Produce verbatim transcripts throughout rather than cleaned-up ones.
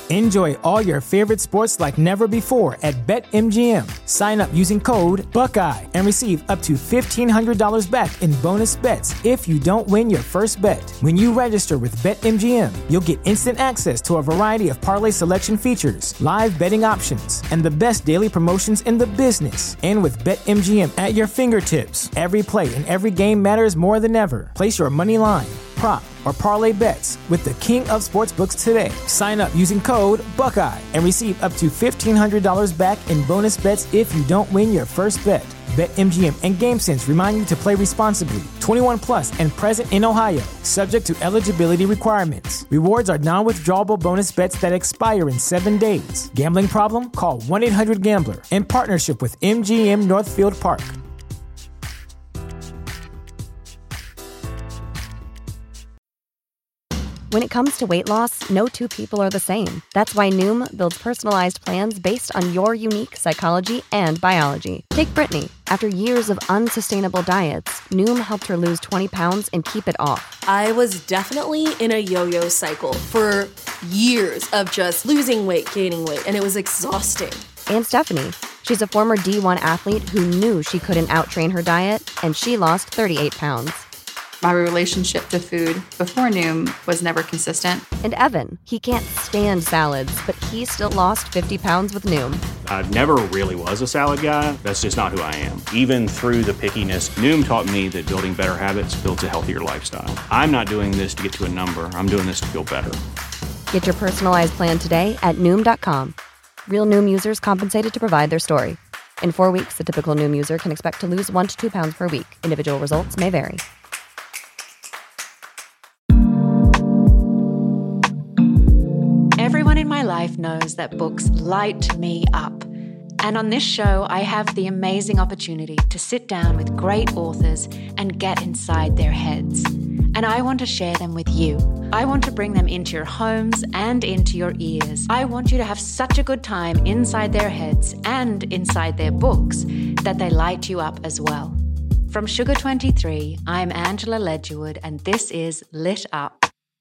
Enjoy all your favorite sports like never before at BetMGM. Sign up using code Buckeye and receive up to fifteen hundred dollars back in bonus bets if you don't win your first bet. When you register with BetMGM, you'll get instant access to a variety of parlay selection features, live betting options, and the best daily promotions in the business. And with BetMGM at your fingertips, every play and every game matters more than ever. Place your money line, prop, or parlay bets with the king of sportsbooks today. Sign up using code Buckeye and receive up to fifteen hundred dollars back in bonus bets if you don't win your first bet. BetMGM and GameSense remind you to play responsibly. twenty-one plus and present in Ohio, subject to eligibility requirements. Rewards are non-withdrawable bonus bets that expire in seven days. Gambling problem? Call one eight hundred gambler in partnership with M G M Northfield Park. When it comes to weight loss, no two people are the same. That's why Noom builds personalized plans based on your unique psychology and biology. Take Brittany. After years of unsustainable diets, Noom helped her lose twenty pounds and keep it off. I was definitely in a yo-yo cycle for years of just losing weight, gaining weight, and it was exhausting. And Stephanie. She's a former D one athlete who knew she couldn't outtrain her diet, and she lost thirty-eight pounds. My relationship to food before Noom was never consistent. And Evan, he can't stand salads, but he still lost fifty pounds with Noom. I never really was a salad guy. That's just not who I am. Even through the pickiness, Noom taught me that building better habits builds a healthier lifestyle. I'm not doing this to get to a number. I'm doing this to feel better. Get your personalized plan today at Noom dot com. Real Noom users compensated to provide their story. In four weeks, the typical Noom user can expect to lose one to two pounds per week. Individual results may vary. Everyone in my life knows that books light me up. And on this show, I have the amazing opportunity to sit down with great authors and get inside their heads. And I want to share them with you. I want to bring them into your homes and into your ears. I want you to have such a good time inside their heads and inside their books that they light you up as well. From Sugar twenty-three, I'm Angela Ledgerwood, and this is Lit Up.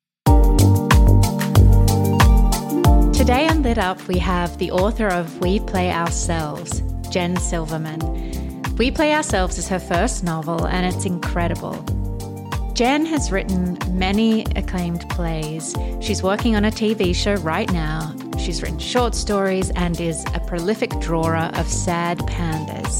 Today on Lit Up, we have the author of We Play Ourselves, Jen Silverman. We Play Ourselves is her first novel, and it's incredible. Jen has written many acclaimed plays. She's working on a T V show right now. She's written short stories and is a prolific drawer of sad pandas.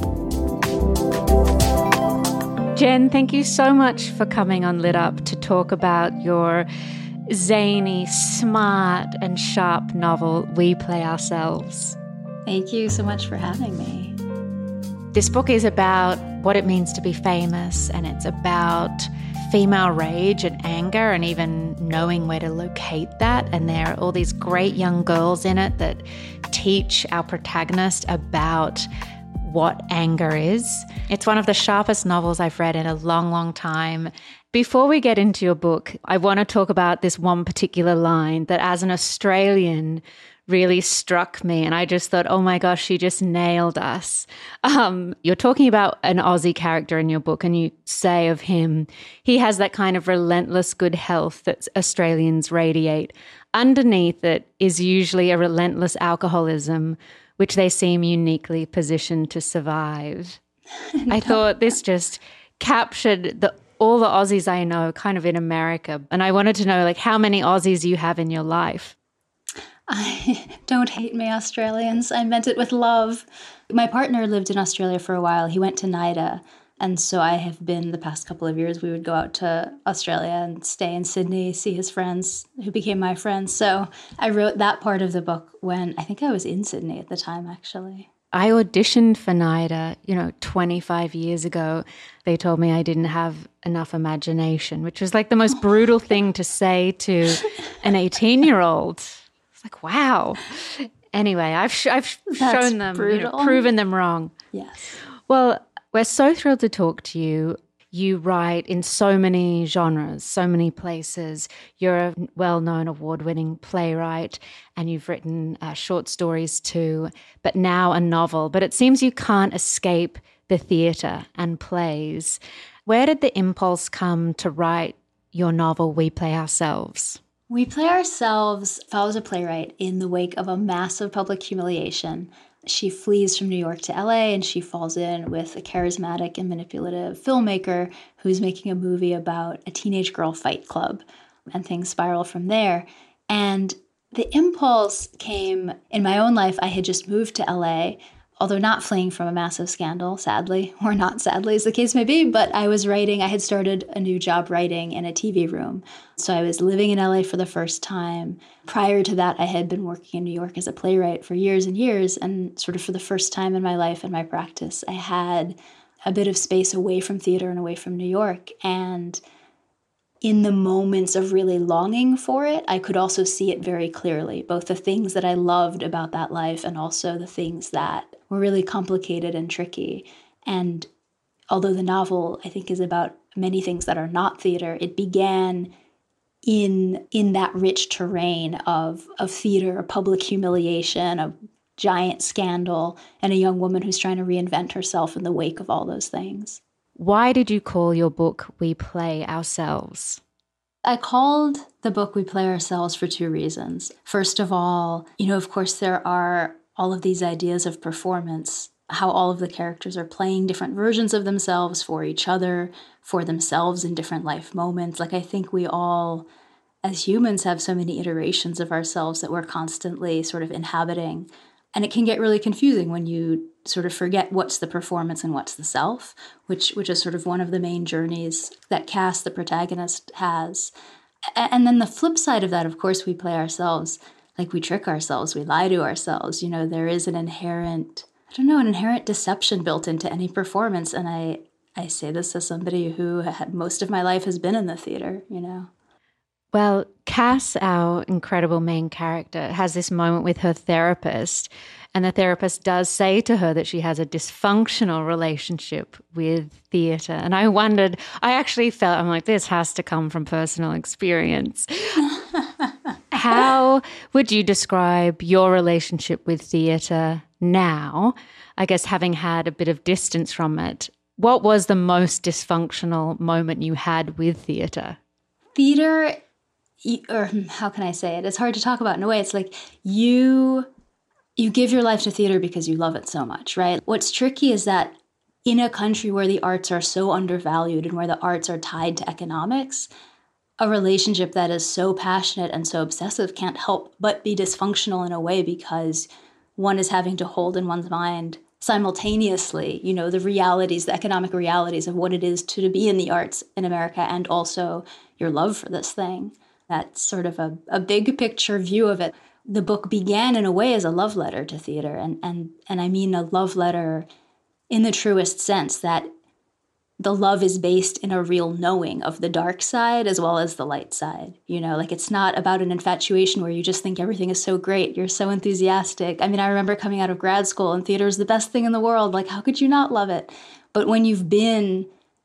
Jen, thank you so much for coming on Lit Up to talk about your zany, smart, and sharp novel, We Play Ourselves. Thank you so much for having me. This book is about what it means to be famous, and it's about female rage and anger and even knowing where to locate that. And there are all these great young girls in it that teach our protagonist about what anger is. It's one of the sharpest novels I've read in a long, long time. Before we get into your book, I want to talk about this one particular line that as an Australian really struck me. And I just thought, oh my gosh, she just nailed us. Um, you're talking about an Aussie character in your book, and you say of him, he has that kind of relentless good health that Australians radiate. Underneath it is usually a relentless alcoholism, which they seem uniquely positioned to survive. No. I thought this just captured the all the Aussies I know kind of in America. And I wanted to know, like, how many Aussies you have in your life? I don't hate me, Australians. I meant it with love. My partner lived in Australia for a while. He went to NIDA. And so I have been, the past couple of years, we would go out to Australia and stay in Sydney, see his friends who became my friends. So I wrote that part of the book when I think I was in Sydney at the time, actually. I auditioned for NIDA, you know, twenty-five years ago. They told me I didn't have enough imagination, which was like the most brutal thing to say to an eighteen-year-old. It's like, wow. Anyway, I've sh- I've That's shown them, brutal. you know, proven them wrong. Yes. Well, we're so thrilled to talk to you. You write in so many genres, so many places. You're a well-known award-winning playwright, and you've written uh, short stories too, but now a novel. But it seems you can't escape the theatre and plays. Where did the impulse come to write your novel, We Play Ourselves? We Play Ourselves follows a playwright in the wake of a massive public humiliation. She flees from New York to L A, and she falls in with a charismatic and manipulative filmmaker who's making a movie about a teenage girl fight club, and things spiral from there. And the impulse came in my own life. I had just moved to L A, although not fleeing from a massive scandal, sadly, or not sadly, as the case may be, but I was writing, I had started a new job writing in a T V room. So I was living in L A for the first time. Prior to that, I had been working in New York as a playwright for years and years, and sort of for the first time in my life and my practice, I had a bit of space away from theater and away from New York. And in the moments of really longing for it, I could also see it very clearly, both the things that I loved about that life and also the things that were really complicated and tricky. And although the novel, I think, is about many things that are not theater, it began in in that rich terrain of, of theater, public humiliation, a giant scandal, and a young woman who's trying to reinvent herself in the wake of all those things. Why did you call your book We Play Ourselves? I called the book We Play Ourselves for two reasons. First of all, you know, of course, there are all of these ideas of performance, how all of the characters are playing different versions of themselves for each other, for themselves in different life moments. Like, I think we all, as humans, have so many iterations of ourselves that we're constantly sort of inhabiting. And it can get really confusing when you sort of forget what's the performance and what's the self, which which is sort of one of the main journeys that Cass, the protagonist, has. And then the flip side of that, of course, we play ourselves. Like, we trick ourselves, we lie to ourselves. You know, there is an inherent, I don't know, an inherent deception built into any performance. And I, I say this as somebody who had most of my life has been in the theater, you know. Well, Cass, our incredible main character, has this moment with her therapist, and the therapist does say to her that she has a dysfunctional relationship with theatre. And I wondered, I actually felt, I'm like, this has to come from personal experience. How would you describe your relationship with theatre now? I guess having had a bit of distance from it, what was the most dysfunctional moment you had with theatre? Theatre, or how can I say it? It's hard to talk about in a way. It's like you you give your life to theater because you love it so much, right? What's tricky is that in a country where the arts are so undervalued and where the arts are tied to economics, a relationship that is so passionate and so obsessive can't help but be dysfunctional in a way, because one is having to hold in one's mind simultaneously, you know, the realities, the economic realities of what it is to, to be in the arts in America, and also your love for this thing. That's sort of a, a big picture view of it. The book began in a way as a love letter to theater, and and and I mean a love letter in the truest sense, that the love is based in a real knowing of the dark side as well as the light side. You know, like, it's not about an infatuation where you just think everything is so great, you're so enthusiastic. I mean, I remember coming out of grad school and theater is the best thing in the world. Like, how could you not love it? But when you've been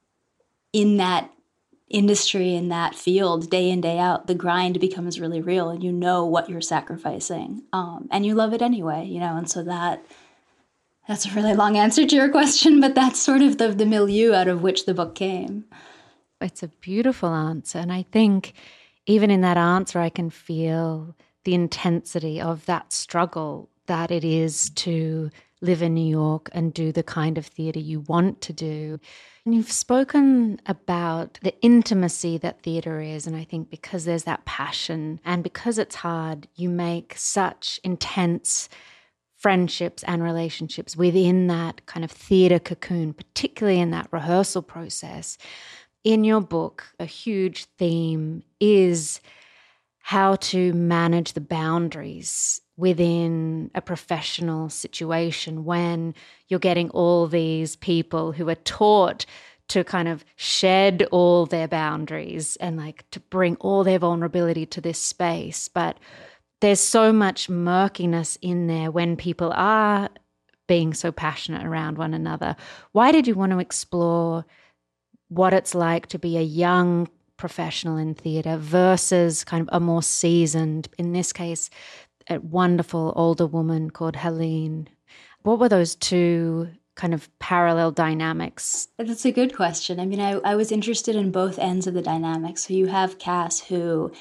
in that industry, in that field, day in, day out, the grind becomes really real, and you know what you're sacrificing. Um, and you love it anyway, you know, and so that... That's a really long answer to your question, but that's sort of the, the milieu out of which the book came. It's a beautiful answer. And I think even in that answer, I can feel the intensity of that struggle that it is to live in New York and do the kind of theatre you want to do. And you've spoken about the intimacy that theatre is. And I think because there's that passion and because it's hard, you make such intense friendships and relationships within that kind of theatre cocoon, particularly in that rehearsal process. In your book, a huge theme is how to manage the boundaries within a professional situation when you're getting all these people who are taught to kind of shed all their boundaries and like to bring all their vulnerability to this space. But there's so much murkiness in there when people are being so passionate around one another. Why did you want to explore what it's like to be a young professional in theatre versus kind of a more seasoned, in this case, a wonderful older woman called Helene? What were those two kind of parallel dynamics? That's a good question. I mean, I, I was interested in both ends of the dynamic. So you have Cass, who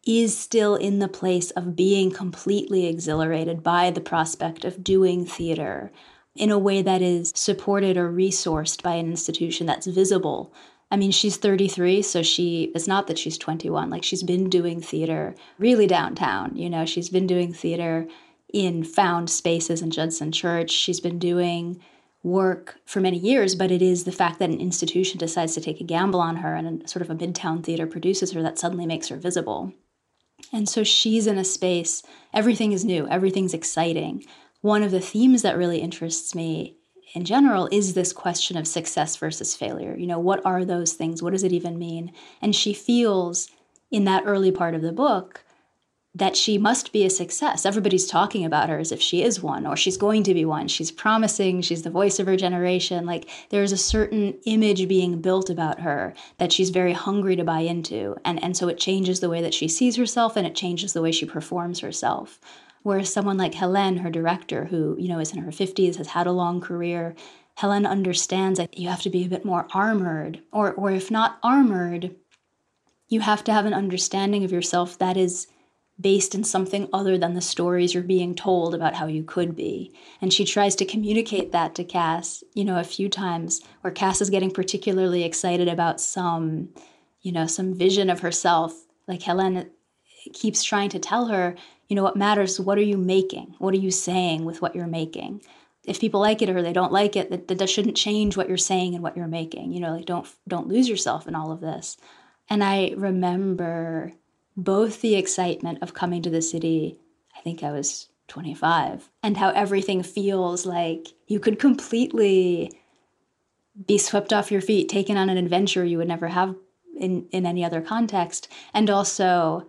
is still in the place of being completely exhilarated by the prospect of doing theater in a way that is supported or resourced by an institution that's visible. I mean, she's thirty-three, so she, it's not that she's twenty-one. Like, she's been doing theater really downtown. You know, she's been doing theater in found spaces in Judson Church. She's been doing work for many years, but it is the fact that an institution decides to take a gamble on her and a, sort of a midtown theater produces her that suddenly makes her visible. And so she's in a space, everything is new, everything's exciting. One of the themes that really interests me in general is this question of success versus failure. You know, what are those things? What does it even mean? And she feels in that early part of the book that she must be a success. Everybody's talking about her as if she is one, or she's going to be one. She's promising, she's the voice of her generation. Like, there's a certain image being built about her that she's very hungry to buy into. And, and so it changes the way that she sees herself, and it changes the way she performs herself. Whereas someone like Helene, her director, who, you know, is in her fifties, has had a long career, Helene understands that you have to be a bit more armored, or, or if not armored, you have to have an understanding of yourself that is based in something other than the stories you're being told about how you could be. And she tries to communicate that to Cass, you know, a few times, where Cass is getting particularly excited about some, you know, some vision of herself. Like, Helene keeps trying to tell her, you know, what matters, what are you making? What are you saying with what you're making? If people like it or they don't like it, that, that shouldn't change what you're saying and what you're making. You know, like, don't don't lose yourself in all of this. And I remember both the excitement of coming to the city, I think I was twenty-five, and how everything feels like you could completely be swept off your feet, taken on an adventure you would never have in, in any other context, and also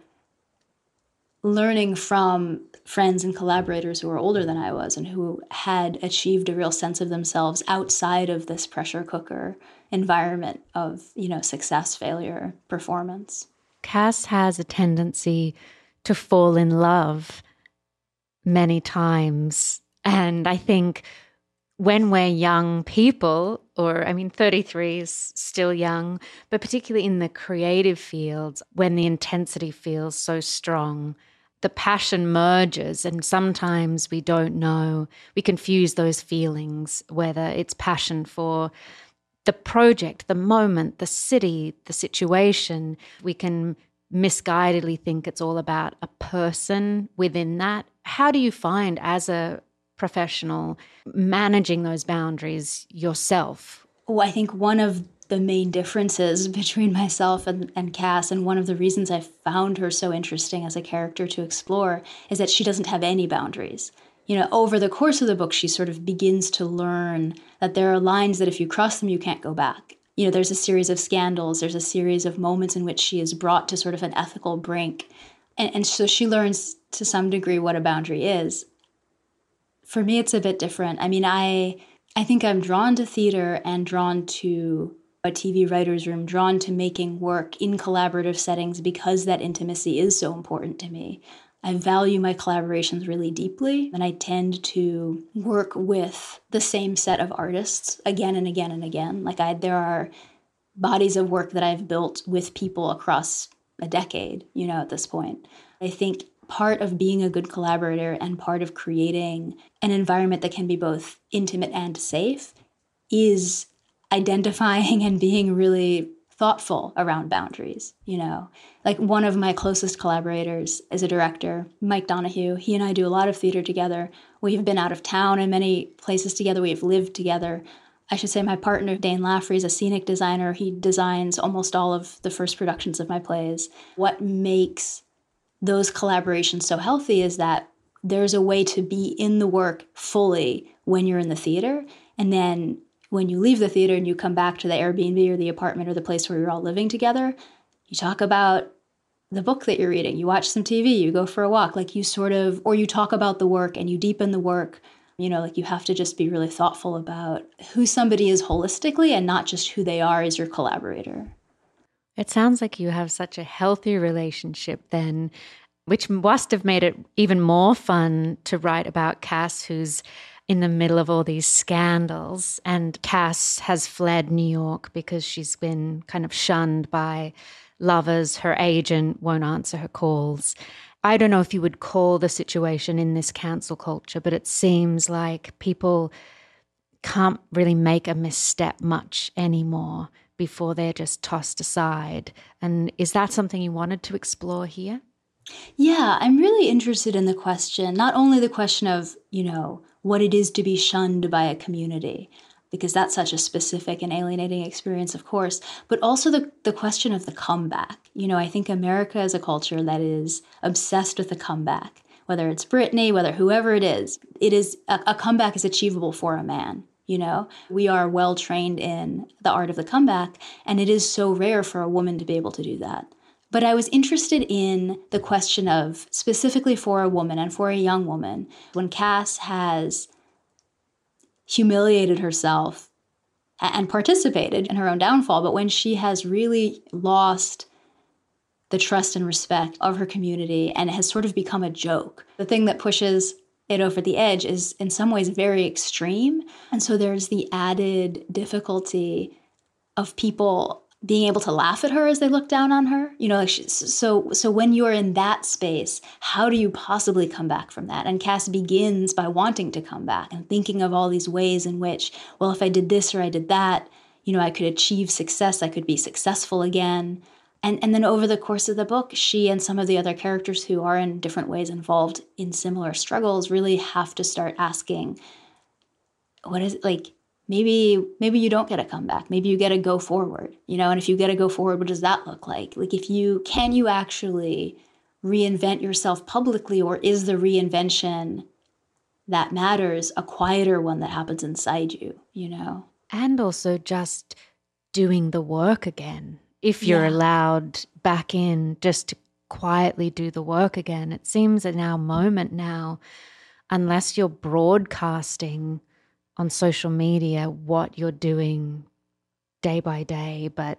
learning from friends and collaborators who were older than I was and who had achieved a real sense of themselves outside of this pressure cooker environment of, you know, success, failure, performance. Cass has a tendency to fall in love many times. And I think when we're young people, or I mean, thirty-three is still young, but particularly in the creative fields, when the intensity feels so strong, the passion merges, and sometimes we don't know. We confuse those feelings, whether it's passion for the project, the moment, the city, the situation. We can misguidedly think it's all about a person within that. How do you find, as a professional, managing those boundaries yourself? Oh, I think one of the main differences between myself and, and Cass, and one of the reasons I found her so interesting as a character to explore, is that she doesn't have any boundaries. You know, over the course of the book, she sort of begins to learn that there are lines that if you cross them, you can't go back. You know, there's a series of scandals, there's a series of moments in which she is brought to sort of an ethical brink. And, and so she learns to some degree what a boundary is. For me, it's a bit different. I mean, I I think I'm drawn to theater and drawn to a T V writer's room, drawn to making work in collaborative settings because that intimacy is so important to me. I value my collaborations really deeply, and I tend to work with the same set of artists again and again and again. Like, I, there are bodies of work that I've built with people across a decade, you know, at this point. I think part of being a good collaborator and part of creating an environment that can be both intimate and safe is identifying and being really thoughtful around boundaries, you know. Like, one of my closest collaborators is a director, Mike Donahue. He and I do a lot of theater together. We've been out of town in many places together. We've lived together. I should say my partner, Dane Laffrey, is a scenic designer. He designs almost all of the first productions of my plays. What makes those collaborations so healthy is that there's a way to be in the work fully when you're in the theater, and then when you leave the theater and you come back to the Airbnb or the apartment or the place where you're all living together, you talk about the book that you're reading, you watch some T V, you go for a walk, like you sort of, or you talk about the work and you deepen the work. You know, like, you have to just be really thoughtful about who somebody is holistically and not just who they are as your collaborator. It sounds like you have such a healthy relationship then, which must have made it even more fun to write about Cass, who's in the middle of all these scandals. And Cass has fled New York because she's been kind of shunned by lovers, her agent won't answer her calls. I don't know if you would call the situation in this cancel culture, but it seems like people can't really make a misstep much anymore before they're just tossed aside. And is that something you wanted to explore here? Yeah, I'm really interested in the question, not only the question of, you know, what it is to be shunned by a community, because that's such a specific and alienating experience, of course, but also the, the question of the comeback. You know, I think America is a culture that is obsessed with the comeback, whether it's Britney, whether whoever it is, it is a, a comeback is achievable for a man. You know, we are well trained in the art of the comeback, and it is so rare for a woman to be able to do that. But I was interested in the question of, specifically for a woman and for a young woman, when Cass has humiliated herself and participated in her own downfall, but when she has really lost the trust and respect of her community and it has sort of become a joke. The thing that pushes it over the edge is in some ways very extreme. And so there's the added difficulty of people being able to laugh at her as they look down on her. You know, like she, so so when you're in that space, how do you possibly come back from that? And Cass begins by wanting to come back and thinking of all these ways in which, well, if I did this or I did that, you know, I could achieve success, I could be successful again. And and then over the course of the book, she and some of the other characters who are in different ways involved in similar struggles really have to start asking, what is it like? Maybe maybe you don't get a comeback. Maybe you get to go forward, you know, and if you get to go forward, what does that look like? Like if you, can you actually reinvent yourself publicly, or is the reinvention that matters a quieter one that happens inside you, you know? And also just doing the work again. If you're yeah. allowed back in just to quietly do the work again, it seems in our moment now, unless you're broadcasting on social media what you're doing day by day, but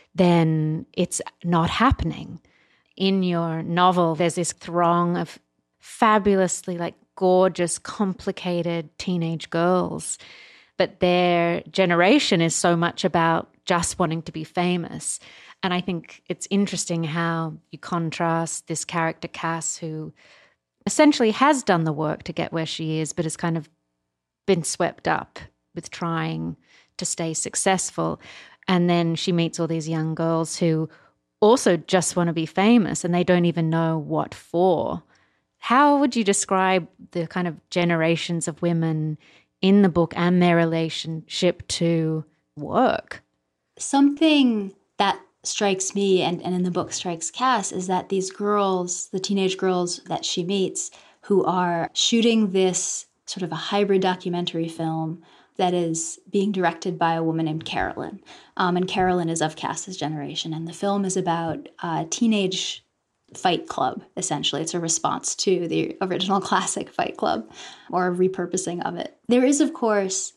then it's not happening. In your novel, there's this throng of fabulously like gorgeous, complicated teenage girls, but their generation is so much about just wanting to be famous. And I think it's interesting how you contrast this character, Cass, who essentially has done the work to get where she is, but has kind of been swept up with trying to stay successful. And then she meets all these young girls who also just want to be famous and they don't even know what for. How would you describe the kind of generations of women in the book and their relationship to work? Something that strikes me and, and in the book strikes Cass is that these girls, the teenage girls that she meets who are shooting this sort of a hybrid documentary film that is being directed by a woman named Carolyn. Um, and Carolyn is of Cass's generation. And the film is about a teenage Fight Club, essentially. It's a response to the original classic Fight Club, or a repurposing of it. There is, of course,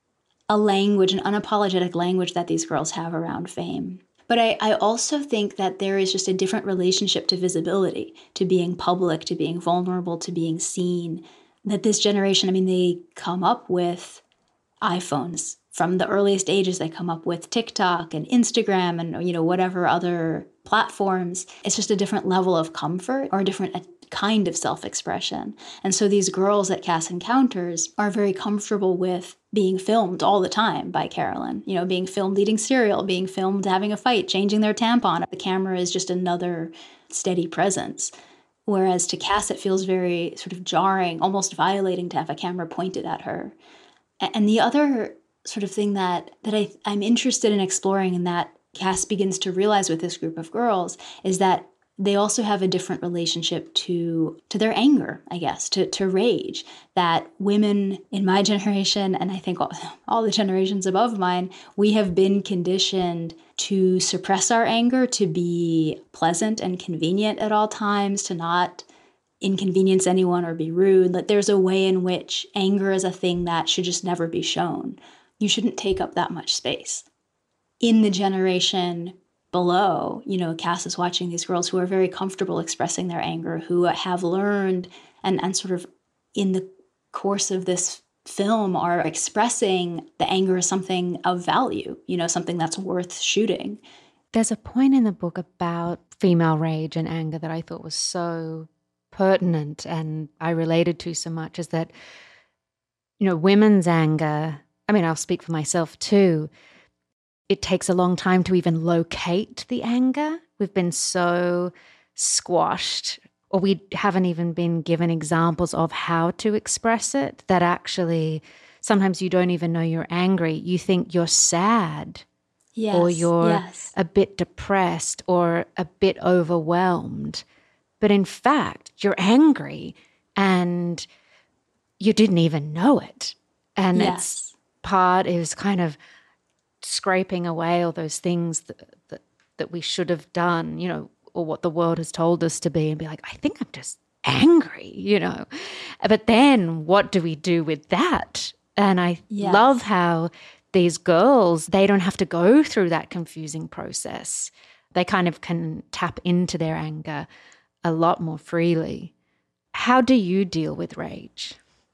a language, an unapologetic language that these girls have around fame. But I, I also think that there is just a different relationship to visibility, to being public, to being vulnerable, to being seen. That this generation, I mean, they come up with iPhones from the earliest ages. They come up with TikTok and Instagram and, you know, whatever other platforms. It's just a different level of comfort or a different a kind of self-expression. And so these girls that Cass encounters are very comfortable with being filmed all the time by Carolyn, you know, being filmed eating cereal, being filmed having a fight, changing their tampon. The camera is just another steady presence. Whereas to Cass, it feels very sort of jarring, almost violating to have a camera pointed at her. And the other sort of thing that, that I, I'm interested in exploring and that Cass begins to realize with this group of girls is that they also have a different relationship to to their anger, I guess, to, to rage. That women in my generation, and I think all, all the generations above mine, we have been conditioned to suppress our anger, to be pleasant and convenient at all times, to not inconvenience anyone or be rude. That there's a way in which anger is a thing that should just never be shown. You shouldn't take up that much space. In the generation below, you know, Cass is watching these girls who are very comfortable expressing their anger, who have learned and, and sort of in the course of this film are expressing the anger as something of value, you know, something that's worth shooting. There's a point in the book about female rage and anger that I thought was so pertinent and I related to so much, is that, you know, women's anger, I mean, I'll speak for myself too, it takes a long time to even locate the anger. We've been so squashed, or we haven't even been given examples of how to express it, that actually sometimes you don't even know you're angry. You think you're sad. Yes, or you're yes. a bit depressed or a bit overwhelmed. But in fact, you're angry and you didn't even know it. And yes. it's part is kind of scraping away all those things that, that that we should have done, you know, or what the world has told us to be, and be like, I think I'm just angry, you know. But then what do we do with that? And I yes. love how these girls, they don't have to go through that confusing process. They kind of can tap into their anger a lot more freely. How do you deal with rage?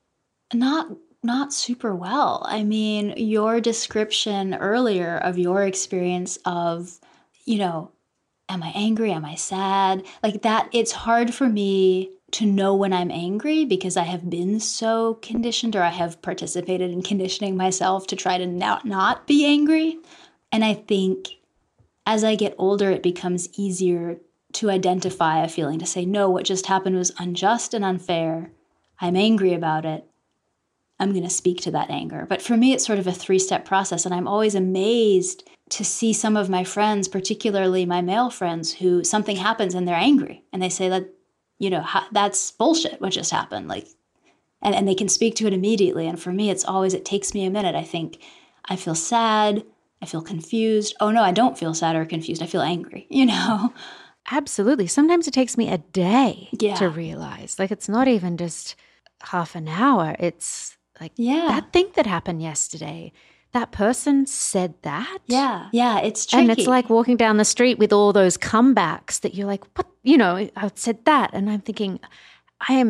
Not not super well. I mean, your description earlier of your experience of, you know, am I angry? Am I sad? Like that, it's hard for me to know when I'm angry because I have been so conditioned, or I have participated in conditioning myself to try to not, not be angry. And I think as I get older, it becomes easier to identify a feeling, to say, no, what just happened was unjust and unfair. I'm angry about it. I'm going to speak to that anger. But for me, it's sort of a three-step process. And I'm always amazed to see some of my friends, particularly my male friends, who something happens and they're angry. And they say that, you know, that's bullshit what just happened. Like, and, and they can speak to it immediately. And for me, it's always, it takes me a minute. I think I feel sad. I feel confused. Oh, no, I don't feel sad or confused. I feel angry, you know? Absolutely. Sometimes it takes me a day yeah. to realize. Like, it's not even just half an hour. It's like yeah. that thing that happened yesterday. That person said that? Yeah. Yeah, it's tricky. And it's like walking down the street with all those comebacks that you're like, what? You know, I said that. And I'm thinking, I am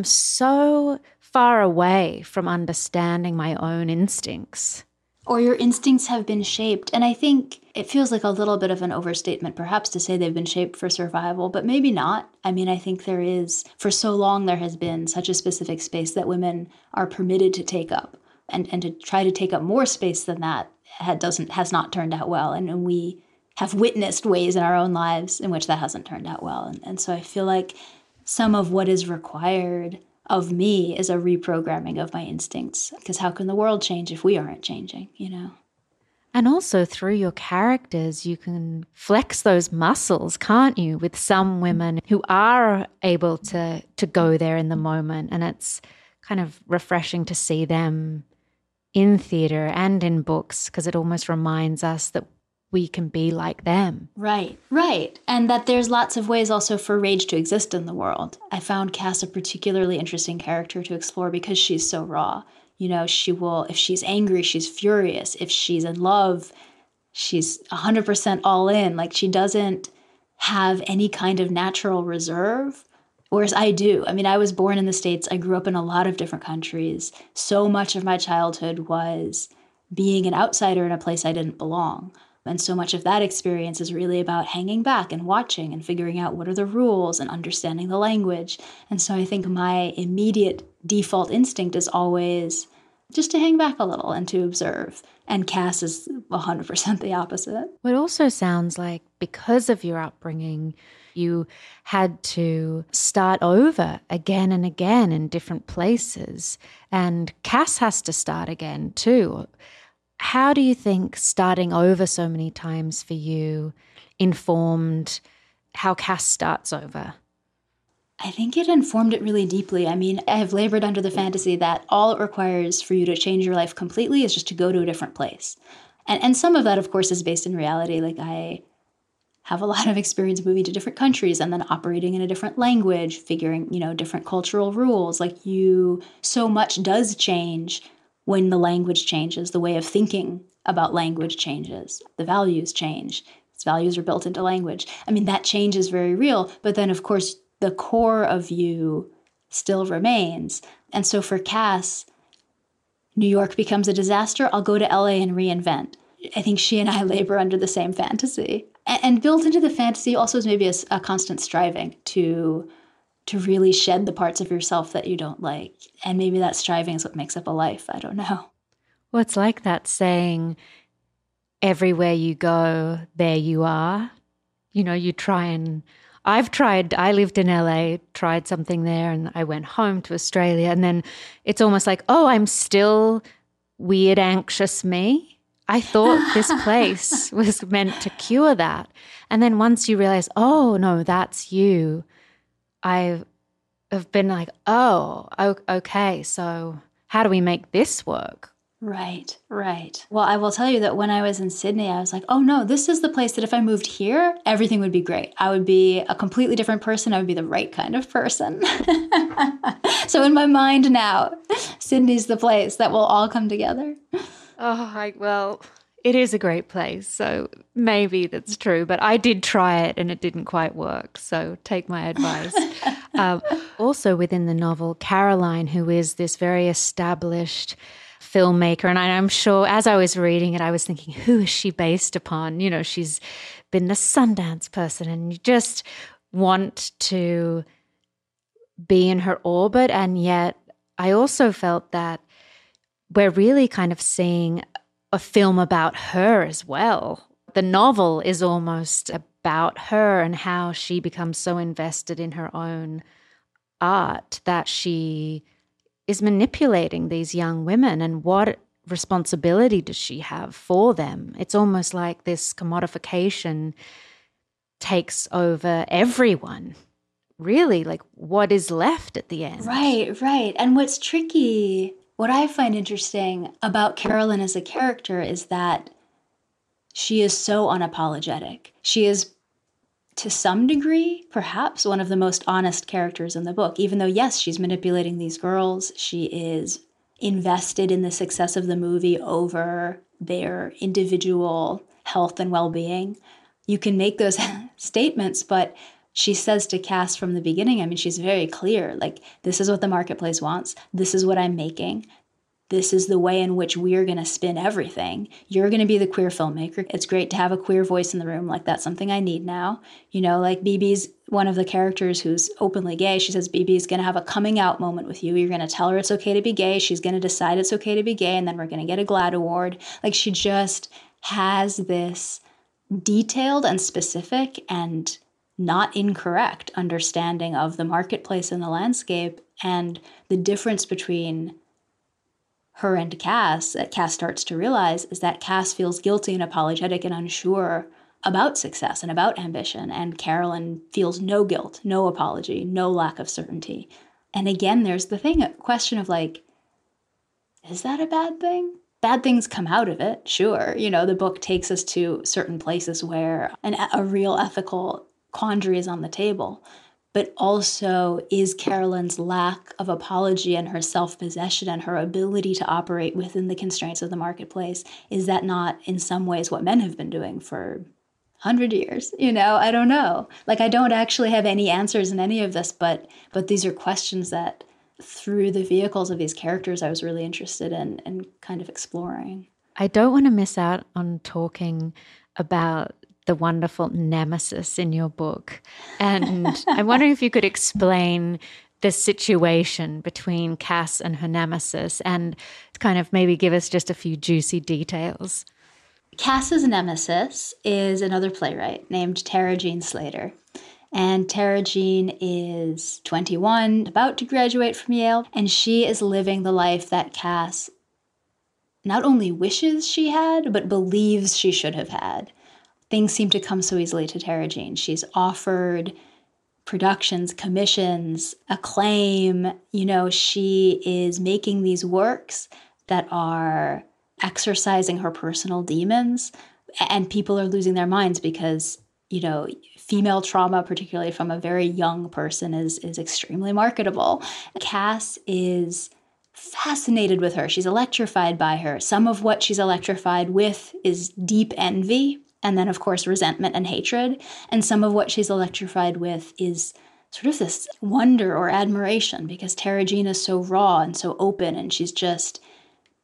so far away from understanding my own instincts. Or your instincts have been shaped. And I think it feels like a little bit of an overstatement, perhaps, to say they've been shaped for survival, but maybe not. I mean, I think there is, for so long, there has been such a specific space that women are permitted to take up. And, and to try to take up more space than that had, doesn't has not turned out well. And, and we have witnessed ways in our own lives in which that hasn't turned out well. And, and so I feel like some of what is required of me is a reprogramming of my instincts. Because how can the world change if we aren't changing, you know? And also through your characters, you can flex those muscles, can't you, with some women who are able to to go there in the moment. And it's kind of refreshing to see them in theatre and in books, because it almost reminds us that we can be like them. Right, right. And that there's lots of ways also for rage to exist in the world. I found Cass a particularly interesting character to explore because she's so raw. You know, she will, if she's angry, she's furious. If she's in love, she's one hundred percent all in. Like, she doesn't have any kind of natural reserve, whereas I do. I mean, I was born in the States. I grew up in a lot of different countries. So much of my childhood was being an outsider in a place I didn't belong. And so much of that experience is really about hanging back and watching and figuring out what are the rules and understanding the language. And so I think my immediate default instinct is always just to hang back a little and to observe. And Cass is one hundred percent the opposite. It also sounds like because of your upbringing, you had to start over again and again in different places. And Cass has to start again too. How do you think starting over so many times for you informed how Cass starts over? I think it informed it really deeply. I mean, I have labored under the fantasy that all it requires for you to change your life completely is just to go to a different place. And and some of that, of course, is based in reality. Like, I have a lot of experience moving to different countries and then operating in a different language, figuring, you know, different cultural rules. Like, you, so much does change when the language changes, the way of thinking about language changes, the values change. Its values are built into language. I mean, that change is very real, but then, of course, the core of you still remains. And so for Cass, New York becomes a disaster. I'll go to L A and reinvent. I think she and I labor under the same fantasy. And, and built into the fantasy also is maybe a, a constant striving to to really shed the parts of yourself that you don't like. And maybe that striving is what makes up a life. I don't know. Well, it's like that saying, everywhere you go, there you are. You know, you try and, I've tried, I lived in L A, tried something there, and I went home to Australia. And then it's almost like, oh, I'm still weird, anxious me. I thought this place was meant to cure that. And then once you realize, oh, no, that's you, I have been like, oh, okay, so how do we make this work? Right, right. Well, I will tell you that when I was in Sydney, I was like, oh no, this is the place that if I moved here, everything would be great. I would be a completely different person. I would be the right kind of person. So in my mind now, Sydney's the place that will all come together. Oh, I, well, it is a great place, so maybe that's true. But I did try it and it didn't quite work, so take my advice. um, also within the novel, Caroline, who is this very established filmmaker, and I'm sure as I was reading it, I was thinking, who is she based upon? You know, she's been the Sundance person, and you just want to be in her orbit. And yet I also felt that we're really kind of seeing a film about her as well. The novel is almost about her and how she becomes so invested in her own art that she is manipulating these young women, and what responsibility does she have for them? It's almost like this commodification takes over everyone. Really, like what is left at the end? Right, right. And what's tricky, what I find interesting about Carolyn as a character is that she is so unapologetic. She is, to some degree, perhaps one of the most honest characters in the book, even though, yes, she's manipulating these girls. She is invested in the success of the movie over their individual health and well-being. You can make those statements, but she says to Cass from the beginning, I mean, she's very clear, like, this is what the marketplace wants. This is what I'm making. This is the way in which we're going to spin everything. You're going to be the queer filmmaker. It's great to have a queer voice in the room. Like, that's something I need now. You know, like B B's one of the characters who's openly gay. She says B B's going to have a coming out moment with you. You're going to tell her it's okay to be gay. She's going to decide it's okay to be gay. And then we're going to get a GLAAD award. Like, she just has this detailed and specific and not incorrect understanding of the marketplace and the landscape, and the difference between her and Cass that Cass starts to realize is that Cass feels guilty and apologetic and unsure about success and about ambition, and Carolyn feels no guilt, no apology, no lack of certainty. And again, there's the thing, a question of like, is that a bad thing? Bad things come out of it, sure. You know, the book takes us to certain places where an, a real ethical quandary is on the table. But also, is Carolyn's lack of apology and her self-possession and her ability to operate within the constraints of the marketplace, is that not in some ways what men have been doing for a hundred years? You know, I don't know. Like, I don't actually have any answers in any of this, but but these are questions that through the vehicles of these characters I was really interested in and kind of exploring. I don't want to miss out on talking about the wonderful nemesis in your book. And I'm wondering if you could explain the situation between Cass and her nemesis and kind of maybe give us just a few juicy details. Cass's nemesis is another playwright named Tara Jean Slater. And Tara Jean is twenty-one, about to graduate from Yale, and she is living the life that Cass not only wishes she had, but believes she should have had. Things seem to come so easily to Tara Jean. She's offered productions, commissions, acclaim. You know, she is making these works that are exercising her personal demons, and people are losing their minds because, you know, female trauma, particularly from a very young person, is, is extremely marketable. Cass is fascinated with her. She's electrified by her. Some of what she's electrified with is deep envy, and then, of course, resentment and hatred. And some of what she's electrified with is sort of this wonder or admiration, because Tara Jean is so raw and so open, and she's just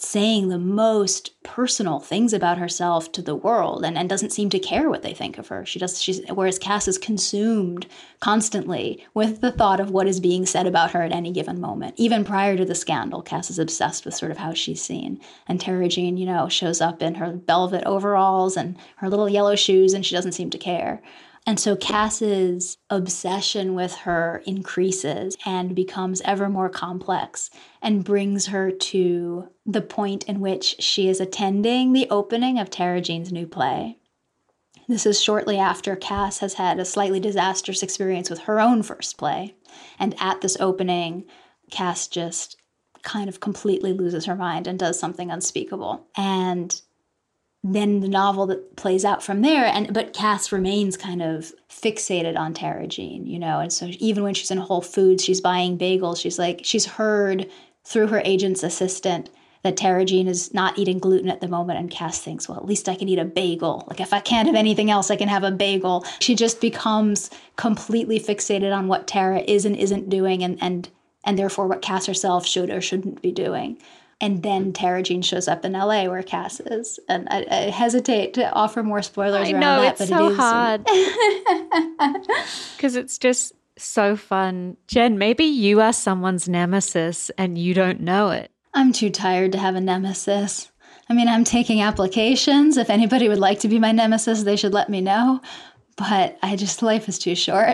saying the most personal things about herself to the world and, and doesn't seem to care what they think of her. She does, she's, whereas Cass is consumed constantly with the thought of what is being said about her at any given moment. Even prior to the scandal, Cass is obsessed with sort of how she's seen. And Tara Jean, you know, shows up in her velvet overalls and her little yellow shoes, and she doesn't seem to care. And so Cass's obsession with her increases and becomes ever more complex and brings her to the point in which she is attending the opening of Tara Jean's new play. This is shortly after Cass has had a slightly disastrous experience with her own first play. And at this opening, Cass just kind of completely loses her mind and does something unspeakable. And then the novel that plays out from there, and but Cass remains kind of fixated on Tara Jean, you know, and so even when she's in Whole Foods, she's buying bagels, she's like, she's heard through her agent's assistant that Tara Jean is not eating gluten at the moment, and Cass thinks, well, at least I can eat a bagel. Like, if I can't have anything else, I can have a bagel. She just becomes completely fixated on what Tara is and isn't doing, and and and therefore what Cass herself should or shouldn't be doing. And then Tara Jean shows up in L A where Cass is. And I, I hesitate to offer more spoilers I around know, that, it's but so it is hard. Because it's just so fun. Jen, maybe you are someone's nemesis and you don't know it. I'm too tired to have a nemesis. I mean, I'm taking applications. If anybody would like to be my nemesis, they should let me know. But I just, life is too short.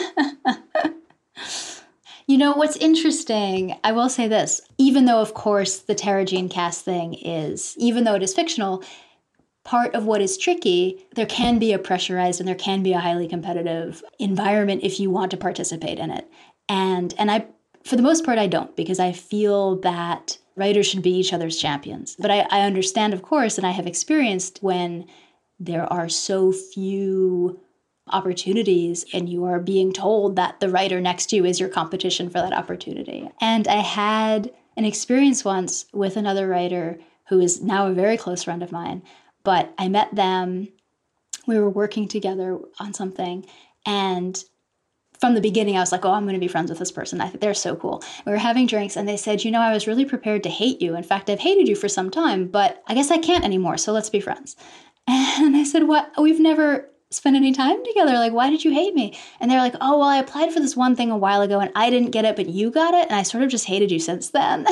You know, what's interesting, I will say this, even though, of course, the Tara Jean Cass thing is, even though it is fictional, part of what is tricky, there can be a pressurized and there can be a highly competitive environment if you want to participate in it. And and I, for the most part, I don't, because I feel that writers should be each other's champions. But I, I understand, of course, and I have experienced when there are so few opportunities and you are being told that the writer next to you is your competition for that opportunity. And I had an experience once with another writer who is now a very close friend of mine, but I met them, we were working together on something, and from the beginning I was like, oh, I'm going to be friends with this person. I think they're so cool. We were having drinks and they said, you know, I was really prepared to hate you. In fact, I've hated you for some time, but I guess I can't anymore, so let's be friends. And I said, what? We've never spend any time together. Like, why did you hate me? And they're like, oh, well, I applied for this one thing a while ago and I didn't get it, but you got it. And I sort of just hated you since then.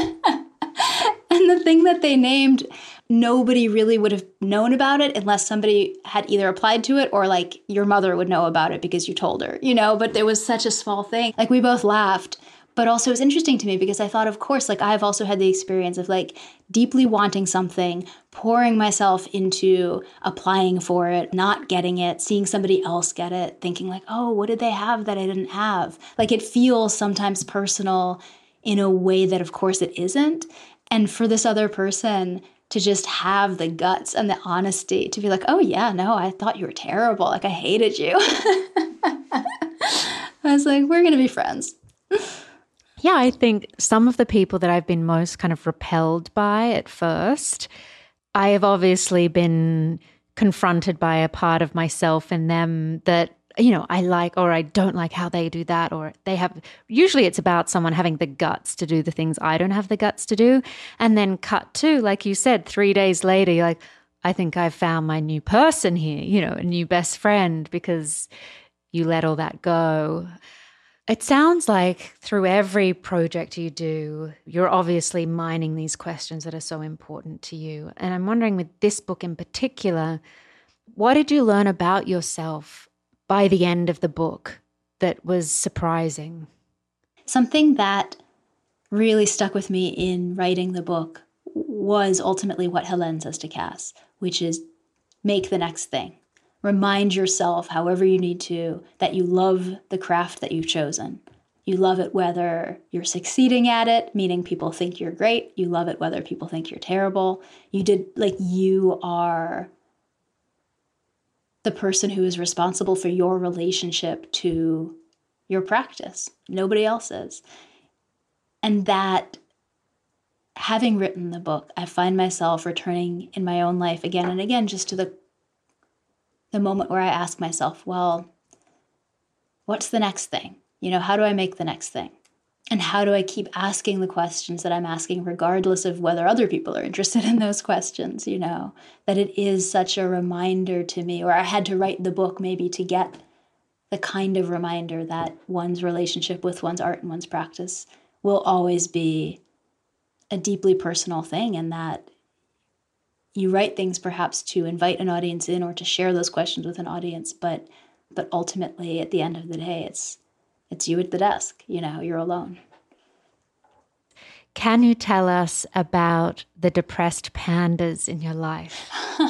And the thing that they named, nobody really would have known about it unless somebody had either applied to it or like your mother would know about it because you told her, you know, but it was such a small thing. Like, we both laughed. But also it was interesting to me because I thought, of course, like I've also had the experience of like deeply wanting something, pouring myself into applying for it, not getting it, seeing somebody else get it, thinking like, oh, what did they have that I didn't have? Like, it feels sometimes personal in a way that, of course, it isn't. And for this other person to just have the guts and the honesty to be like, oh, yeah, no, I thought you were terrible. Like, I hated you. I was like, we're going to be friends. Yeah, I think some of the people that I've been most kind of repelled by at first, I have obviously been confronted by a part of myself in them that, you know, I like or I don't like how they do that, or they have, usually it's about someone having the guts to do the things I don't have the guts to do. And then cut to, like you said, three days later, you're like, I think I've found my new person here, you know, a new best friend because you let all that go. It sounds like through every project you do, you're obviously mining these questions that are so important to you. And I'm wondering with this book in particular, what did you learn about yourself by the end of the book that was surprising? Something that really stuck with me in writing the book was ultimately what Helene says to Cass, which is make the next thing. Remind yourself, however you need to, that you love the craft that you've chosen. You love it whether you're succeeding at it, meaning people think you're great. You love it whether people think you're terrible. You did, like, you are the person who is responsible for your relationship to your practice. Nobody else is. And that, having written the book, I find myself returning in my own life again and again just to the the moment where I ask myself, well, what's the next thing? You know, how do I make the next thing? And how do I keep asking the questions that I'm asking, regardless of whether other people are interested in those questions, you know, that it is such a reminder to me, or I had to write the book maybe to get the kind of reminder that one's relationship with one's art and one's practice will always be a deeply personal thing, and that you write things perhaps to invite an audience in or to share those questions with an audience, but but ultimately at the end of the day, it's it's you at the desk, you know, you're alone. Can you tell us about the depressed pandas in your life?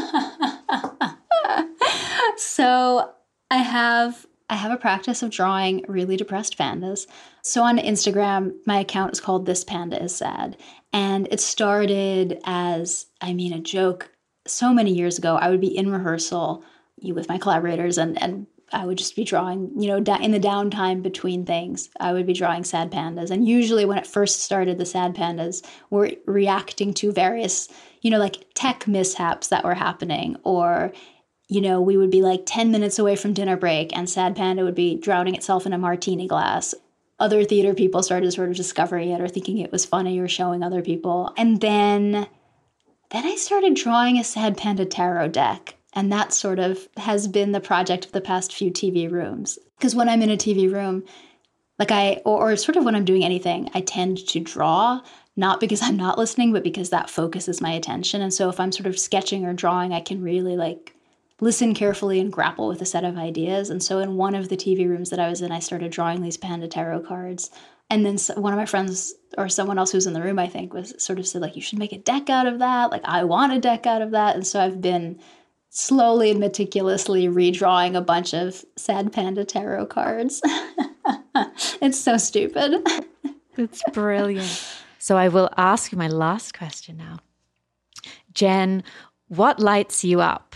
So I have I have a practice of drawing really depressed pandas. So on Instagram, my account is called This Panda Is Sad. And it started as, I mean, a joke so many years ago. I would be in rehearsal with my collaborators, and, and I would just be drawing, you know, in the downtime between things, I would be drawing sad pandas. And usually when it first started, the sad pandas were reacting to various, you know, like tech mishaps that were happening, or you know, we would be like ten minutes away from dinner break and Sad Panda would be drowning itself in a martini glass. Other theater people started sort of discovering it or thinking it was funny or showing other people. And then, then I started drawing a Sad Panda tarot deck. And that sort of has been the project of the past few T V rooms. Because when I'm in a T V room, like I, or, or sort of when I'm doing anything, I tend to draw, not because I'm not listening, but because that focuses my attention. And so if I'm sort of sketching or drawing, I can really like listen carefully and grapple with a set of ideas. And so in one of the T V rooms that I was in, I started drawing these Panda tarot cards. And then one of my friends or someone else who was in the room, I think, was sort of said, like, you should make a deck out of that. Like, I want a deck out of that. And so I've been slowly and meticulously redrawing a bunch of Sad Panda tarot cards. It's so stupid. It's brilliant. So I will ask you my last question now. Jen, what lights you up?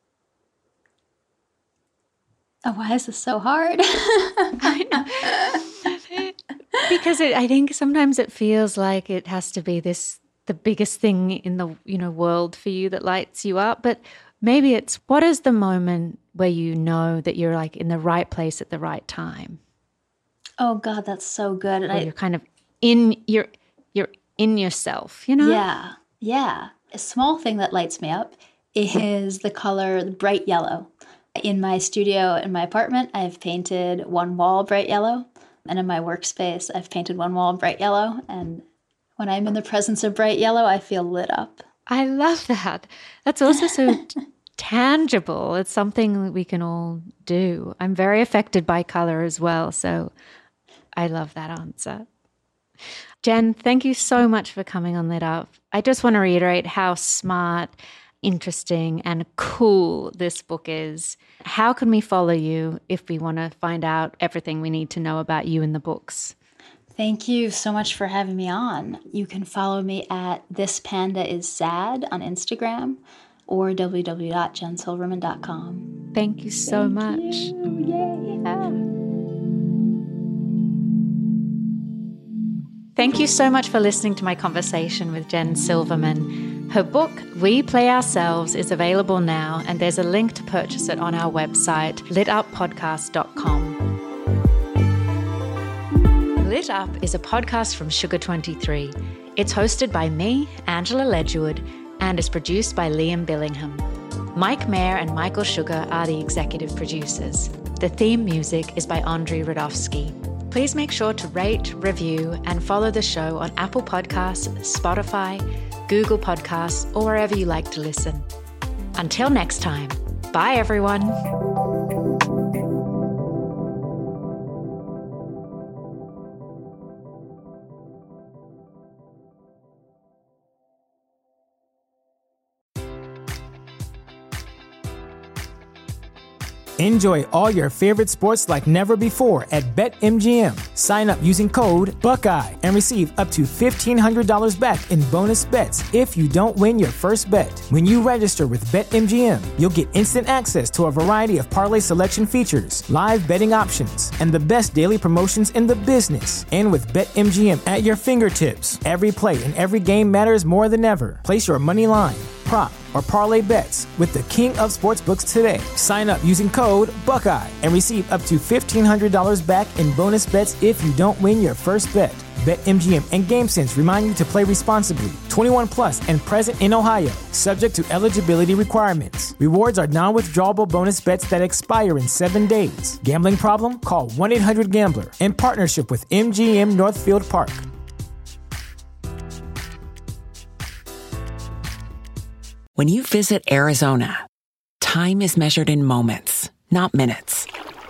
Oh, why is this so hard? Because it, I think sometimes it feels like it has to be this the biggest thing in the you know world for you that lights you up. But maybe it's, what is the moment where you know that you're like in the right place at the right time? Oh God, that's so good. And I, you're kind of in you're you're in yourself, you know? Yeah, yeah. A small thing that lights me up is the color bright yellow. In my studio, in my apartment, I've painted one wall bright yellow. And in my workspace, I've painted one wall bright yellow. And when I'm in the presence of bright yellow, I feel lit up. I love that. That's also so t- tangible. It's something that we can all do. I'm very affected by color as well. So I love that answer. Jen, thank you so much for coming on Lit Up. I just want to reiterate how smart, interesting and cool this book is. How can we follow you if we want to find out everything we need to know about you in the books? Thank you so much for having me on. You can follow me at This Panda Is Sad on Instagram or w w w dot jen silverman dot com. Thank you so Thank much. You. Yeah. Thank you so much for listening to my conversation with Jen Silverman. Her book, We Play Ourselves, is available now, and there's a link to purchase it on our website, lit up podcast dot com. Lit Up is a podcast from Sugar twenty-three. It's hosted by me, Angela Ledgewood, and is produced by Liam Billingham. Mike Mayer and Michael Sugar are the executive producers. The theme music is by Andrei Radovsky. Please make sure to rate, review, and follow the show on Apple Podcasts, Spotify, Google Podcasts, or wherever you like to listen. Until next time, bye everyone. Enjoy all your favorite sports like never before at BetMGM. Sign up using code Buckeye and receive up to fifteen hundred dollars back in bonus bets if you don't win your first bet. When you register with BetMGM, you'll get instant access to a variety of parlay selection features, live betting options, and the best daily promotions in the business. And with BetMGM at your fingertips, every play and every game matters more than ever. Place your money line, prop, or parlay bets with the king of sportsbooks today. Sign up using code Buckeye and receive up to fifteen hundred dollars back in bonus bets if you don't win your first bet. BetMGM and GameSense remind you to play responsibly. twenty-one plus and present in Ohio, subject to eligibility requirements. Rewards are non-withdrawable bonus bets that expire in seven days. Gambling problem? Call one eight hundred gambler. In partnership with M G M Northfield Park. When you visit Arizona, time is measured in moments, not minutes.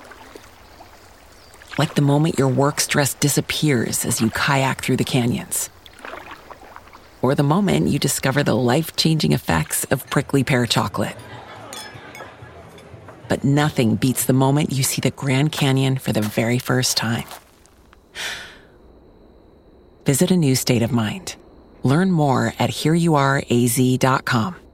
Like the moment your work stress disappears as you kayak through the canyons. Or the moment you discover the life-changing effects of prickly pear chocolate. But nothing beats the moment you see the Grand Canyon for the very first time. Visit a new state of mind. Learn more at here you are a z dot com.